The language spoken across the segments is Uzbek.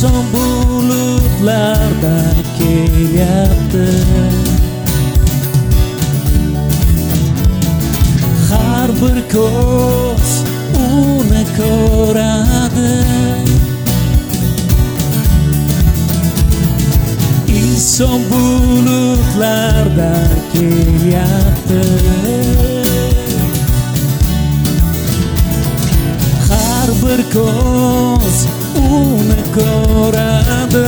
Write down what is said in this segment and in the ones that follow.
inson bulutlarda kelyapti. Har bir ko'z uni ko'radi. Inson bulutlarda kelyapti. Har bir ko'z uni ko'radi.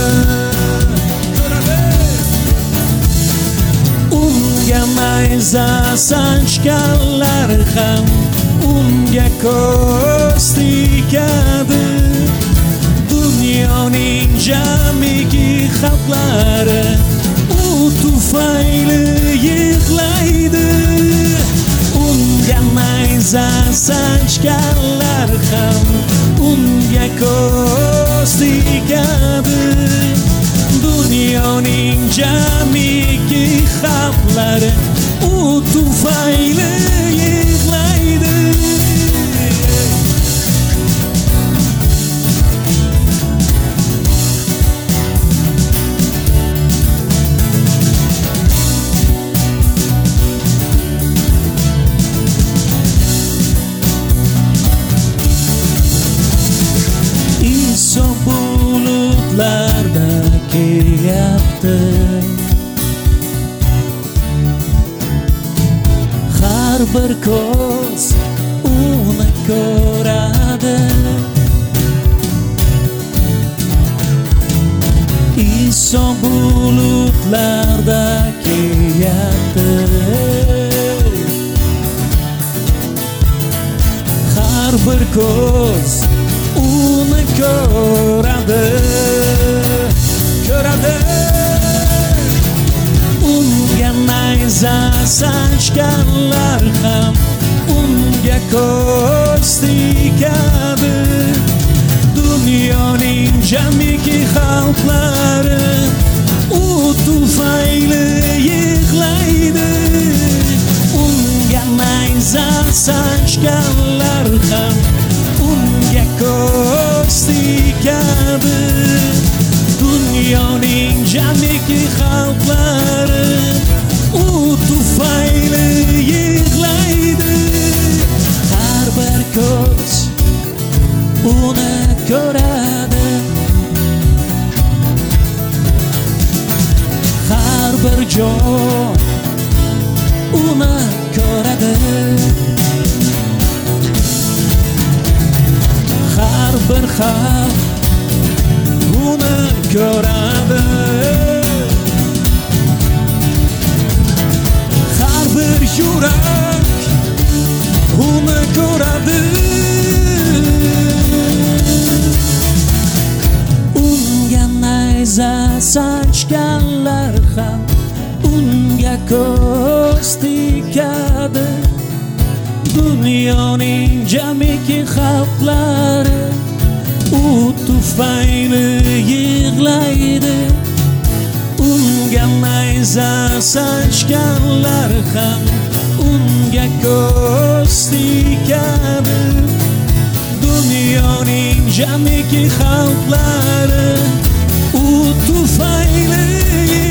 Unga mayza sanchganlar ham unga ko'z tikadi. Dunyoning jamiki xalqlari u tufayli yig'laydi. Unga mayza sanchganlar ham unga ko'z tikadi. Dunyoning jamiki xalqlari u tufayli yig'laydi. Inson bulutlarda kelyapti. Har bir ko'z uni ko'radi. Inson bulutlarda kelyapti. Har bir ko'z uni ko'radi. Unga mayza sanchganlar ham unga ko'z tikadi. Dunyoning jamiki xalqlari u tufayli yig'laydi. Unga mayza sanchganlar ham unga ko'z tikadi. Dunyoning jamiki xalqlari u tufayli yig'laydi. Har bir ko'z uni ko'radi. Har bir jon uni ko'radi. Har bir xalq uni ko'radi. Har bir yurak uni ko'radi. Unga mayza sanchganlar ham unga ko'z tikadi. Dunyoning jamiki xalqlari u tufayli yig'laydi. Unga mayza sanchganlar ham unga ko'z tikadi. Dunyoning jamiki xalqlari u tufayli